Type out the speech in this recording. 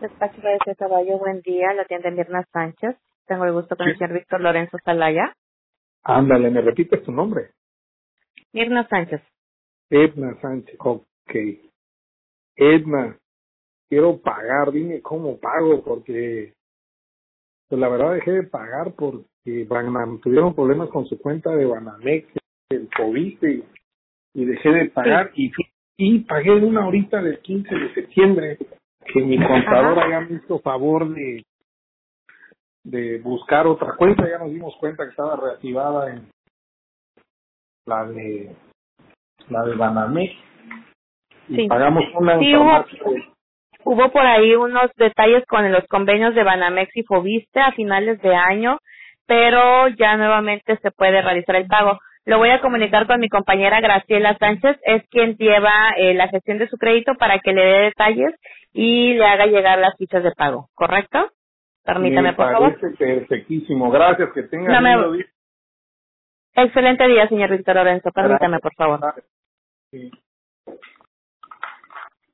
Despacho de Caballo, buen día. La tienda Mirna Sánchez. Tengo el gusto con el Sí. señor Víctor Lorenzo Salaya. Ándale, ¿me repites tu nombre? Mirna Sánchez. Edna Sánchez. Ok. Edna, quiero pagar. Dime cómo pago, porque pues la verdad dejé de pagar porque tuvieron problemas con su cuenta de Banamex, el COVID, y dejé de Sí. pagar. Y pagué una horita del 15 de septiembre, que mi contadora ya me hizo favor de buscar otra cuenta. Ya nos dimos cuenta que estaba reactivada en la de Banamex, y Sí. pagamos una en Sí, farmacia. hubo por ahí unos detalles con los convenios de Banamex y Fobiste a finales de año, pero ya nuevamente se puede realizar el pago. Lo voy a comunicar con mi compañera Graciela Sánchez, es quien lleva la gestión de su crédito para que le dé detalles y le haga llegar las fichas de pago, ¿correcto? Me Permítame, por favor. parece perfectísimo. Gracias, que tengas Dame, lindo día. excelente día, señor Víctor Lorenzo. Permítame, Gracias. por favor. Sí.